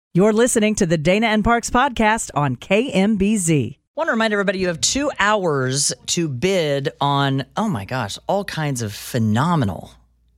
You're listening to the Dana and Parks podcast on KMBZ. I want to remind everybody you have 2 hours to bid on, oh my gosh, all kinds of phenomenal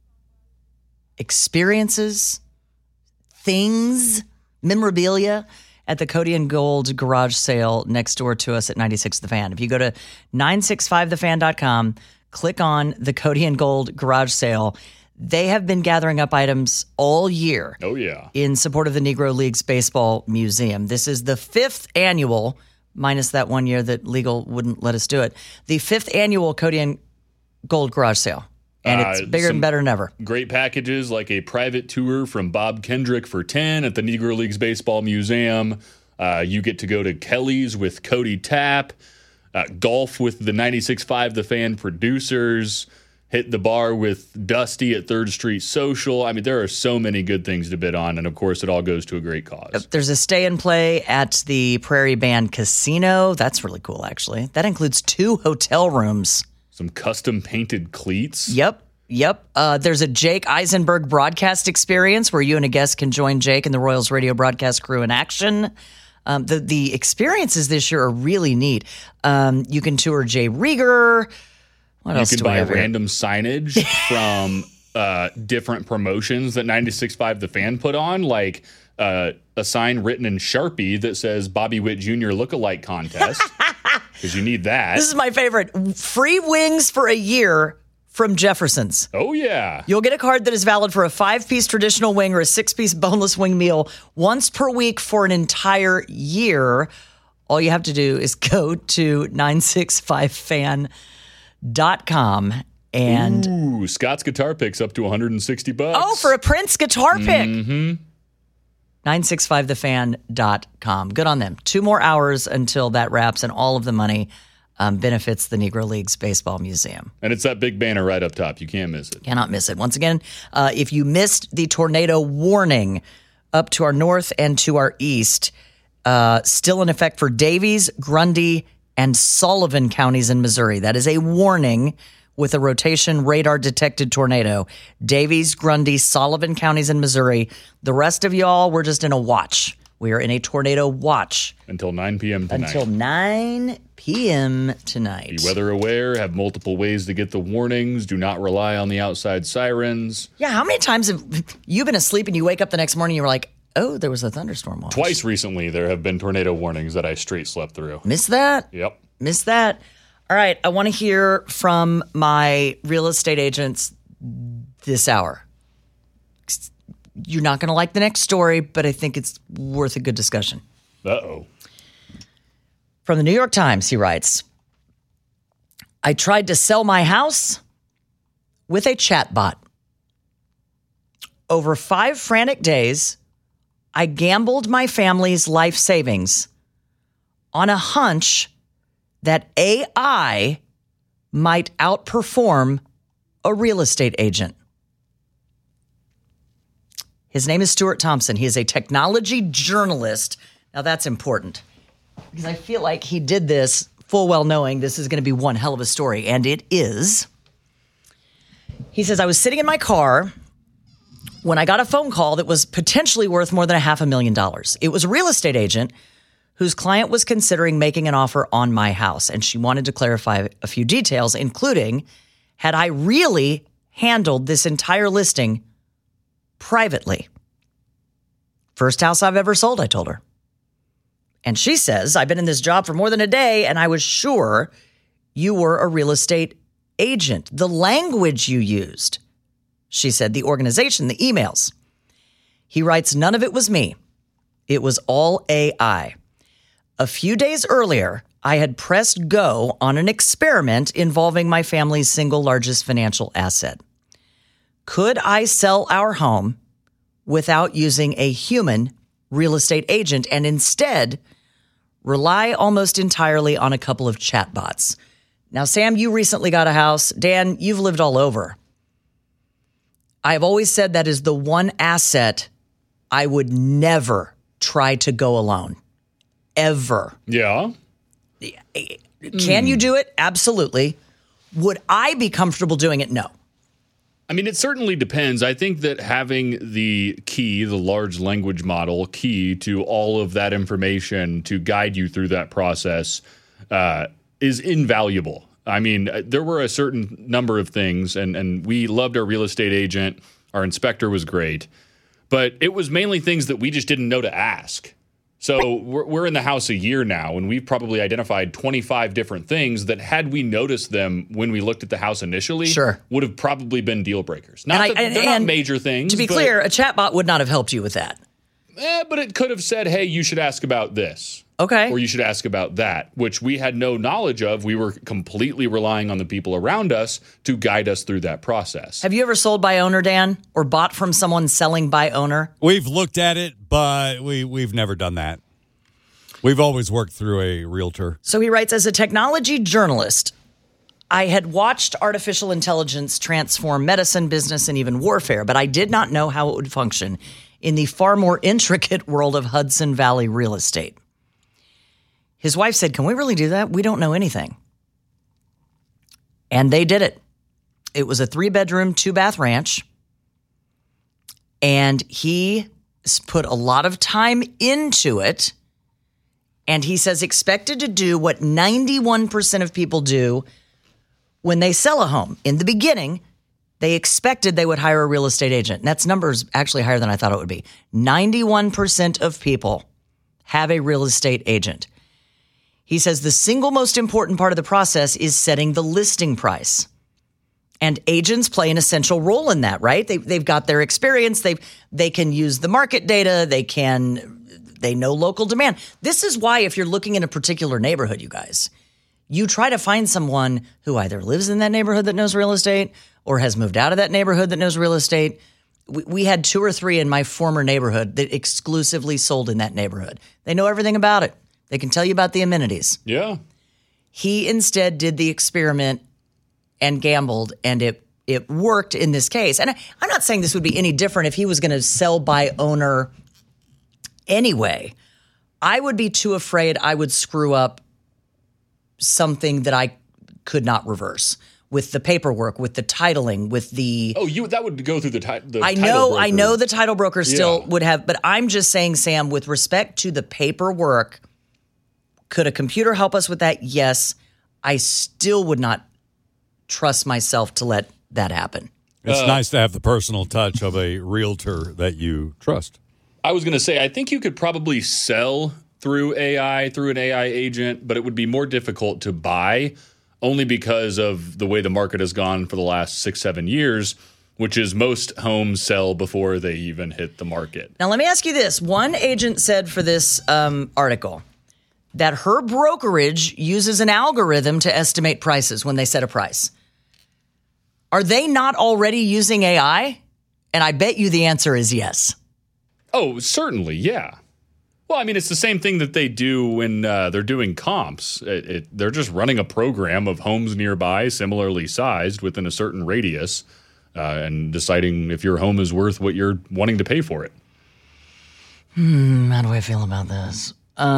experiences, things, memorabilia at the Cody and Gold garage sale next door to us at 96 The Fan. If you go to 965thefan.com, click on the Cody and Gold garage sale. They have been gathering up items all year. Oh, yeah. In support of the Negro Leagues Baseball Museum. This is the 5th annual, minus that 1 year that legal wouldn't let us do it, the 5th annual Cody and Gold garage sale. And it's bigger and better than ever. Great packages like a private tour from Bob Kendrick for $10 at the Negro Leagues Baseball Museum. You get to go to Kelly's with Cody Tapp, golf with the 96.5 The Fan producers, hit the bar with Dusty at 3rd Street Social. I mean, there are so many good things to bid on, and of course, it all goes to a great cause. There's a stay and play at the Prairie Band Casino. That's really cool, actually. That includes 2 hotel rooms. Some custom painted cleats. Yep. There's a Jake Eisenberg broadcast experience where you and a guest can join Jake and the Royals radio broadcast crew in action. The experiences this year are really neat. You can tour Jay Rieger. What else you do can I buy have here? random signage from different promotions that 96.5 The Fan put on, like a sign written in Sharpie that says Bobby Witt Jr. Lookalike Contest, because you need that. This is my favorite. Free wings for a year from Jefferson's. Oh, yeah. You'll get a card that is valid for a 5-piece traditional wing or a 6-piece boneless wing meal once per week for an entire year. All you have to do is go to 965fan.com and Ooh, Scott's guitar picks up to $160. oh, for a Prince guitar pick. Mm-hmm. 965thefan.com. Good on them. 2 more hours until that wraps, and all of the money benefits the Negro Leagues Baseball Museum. And it's that big banner right up top. You can't miss it. Cannot miss it. Once again, if you missed the tornado warning up to our north and to our east, still in effect for Davies, Grundy, and Sullivan counties in Missouri. That is a warning with a rotation radar detected tornado. Davies, Grundy, Sullivan counties in Missouri. The rest of y'all, we're just in a watch. We are in a tornado watch. Until 9 p.m. tonight. Until 9 p.m. tonight. Be weather aware, have multiple ways to get the warnings. Do not rely on the outside sirens. Yeah, how many times have you been asleep and you wake up the next morning and you're like, oh, there was a thunderstorm watch? Twice recently, there have been tornado warnings that I straight slept through. Missed that? Yep. Missed that. All right, I want to hear from my real estate agents this hour. You're not going to like the next story, but I think it's worth a good discussion. Uh-oh. From the New York Times, he writes, I tried to sell my house with a chatbot. Over 5 frantic days, I gambled my family's life savings on a hunch that AI might outperform a real estate agent. His name is Stuart Thompson. He is a technology journalist. Now that's important because I feel like he did this full well knowing this is going to be one hell of a story, and it is. He says, I was sitting in my car when I got a phone call that was potentially worth more than $500,000. It was a real estate agent whose client was considering making an offer on my house, and she wanted to clarify a few details, including, had I really handled this entire listing privately? First house I've ever sold, I told her. And she says, I've been in this job for more than a day, and I was sure you were a real estate agent. The language you used, she said, the organization, the emails. He writes, none of it was me. It was all AI. A few days earlier, I had pressed go on an experiment involving my family's single largest financial asset. Could I sell our home without using a human real estate agent and instead rely almost entirely on a couple of chatbots? Now, Sam, you recently got a house. Dan, you've lived all over. I've always said that is the one asset I would never try to go alone. Ever. Yeah. Can you do it? Absolutely. Would I be comfortable doing it? No. I mean, it certainly depends. I think that having the large language model key to all of that information to guide you through that process is invaluable. I mean, there were a certain number of things, and we loved our real estate agent. Our inspector was great. But it was mainly things that we just didn't know to ask. So we're in the house a year now, and we've probably identified 25 different things that had we noticed them when we looked at the house initially, would have probably been deal breakers. They're not major things. To be clear, a chatbot would not have helped you with that. But it could have said, hey, you should ask about this. Okay. Or you should ask about that, which we had no knowledge of. We were completely relying on the people around us to guide us through that process. Have you ever sold by owner, Dan, or bought from someone selling by owner? We've looked at it, but we've never done that. We've always worked through a realtor. So he writes, as a technology journalist, I had watched artificial intelligence transform medicine, business, and even warfare, but I did not know how it would function in the far more intricate world of Hudson Valley real estate. His wife said, can we really do that? We don't know anything. And they did it. It was a 3-bedroom, 2-bath ranch. And he put a lot of time into it. And he says expected to do what 91% of people do when they sell a home. In the beginning, they expected they would hire a real estate agent. And that's numbers actually higher than I thought it would be. 91% of people have a real estate agent. He says the single most important part of the process is setting the listing price. And agents play an essential role in that, right? They've got their experience. They can use the market data. They know local demand. This is why if you're looking in a particular neighborhood, you guys, you try to find someone who either lives in that neighborhood that knows real estate or has moved out of that neighborhood that knows real estate. We had 2 or 3 in my former neighborhood that exclusively sold in that neighborhood. They know everything about it. They can tell you about the amenities. Yeah. He instead did the experiment and gambled, and it worked in this case. And I'm not saying this would be any different if he was going to sell by owner anyway. I would be too afraid I would screw up something that I could not reverse with the paperwork, with the titling, with the... that would go through the title broker. I know the title broker still would have, but I'm just saying, Sam, with respect to the paperwork, could a computer help us with that? Yes. I still would not trust myself to let that happen. It's nice to have the personal touch of a realtor that you trust. I was going to say, I think you could probably sell through AI, through an AI agent, but it would be more difficult to buy only because of the way the market has gone for the last 6-7 years, which is most homes sell before they even hit the market. Now, let me ask you this. One agent said for this article that her brokerage uses an algorithm to estimate prices when they set a price. Are they not already using AI? And I bet you the answer is yes. Oh, certainly, yeah. Well, I mean, it's the same thing that they do when they're doing comps. They're just running a program of homes nearby, similarly sized within a certain radius, and deciding if your home is worth what you're wanting to pay for it. How do I feel about this?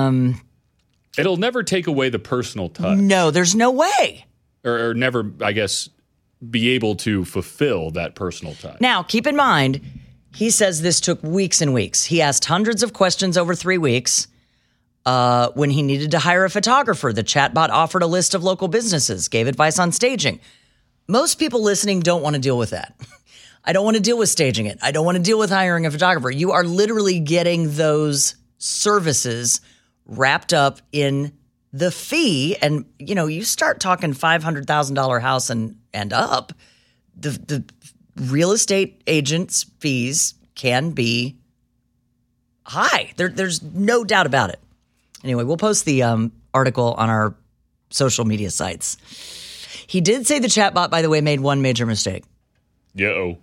It'll never take away the personal touch. No, there's no way. Or never, I guess, be able to fulfill that personal touch. Now, keep in mind, he says this took weeks and weeks. He asked hundreds of questions over 3 weeks. When he needed to hire a photographer, the chatbot offered a list of local businesses, gave advice on staging. Most people listening don't want to deal with that. I don't want to deal with staging it. I don't want to deal with hiring a photographer. You are literally getting those services wrapped up in the fee. And, you start talking $500,000 house and up, the real estate agent's fees can be high. There's no doubt about it. Anyway, we'll post the article on our social media sites. He did say the chatbot, by the way, made one major mistake. Yeah.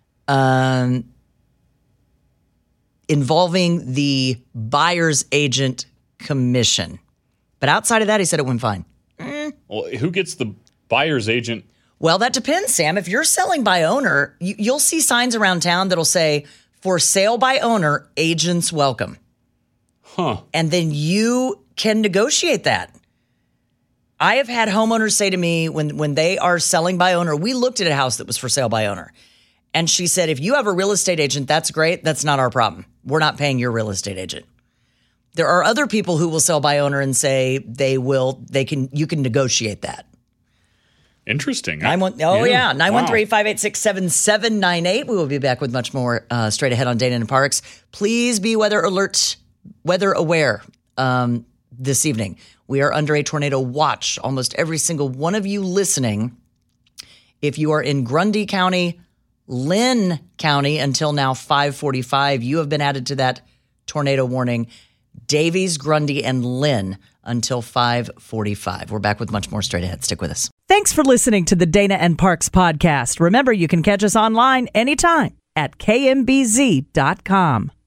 Involving the buyer's agent commission. But outside of that, he said it went fine. Well, who gets the buyer's agent? Well, that depends, Sam. If you're selling by owner, you'll see signs around town that'll say, for sale by owner, agents welcome. Huh. And then you can negotiate that. I have had homeowners say to me when they are selling by owner, we looked at a house that was for sale by owner. And she said, if you have a real estate agent, that's great. That's not our problem. We're not paying your real estate agent. There are other people who will sell by owner and say you can negotiate that. Interesting. 913-586-7798. We will be back with much more straight ahead on Dana and Parks. Please be weather aware this evening. We are under a tornado watch. Almost every single one of you listening, if you are in Grundy County, Lynn County until now 5:45, you have been added to that tornado warning. Davies, Grundy, and Lynn until 5:45. We're back with much more straight ahead. Stick with us. Thanks for listening to the Dana and Parks podcast. Remember, you can catch us online anytime at kmbz.com.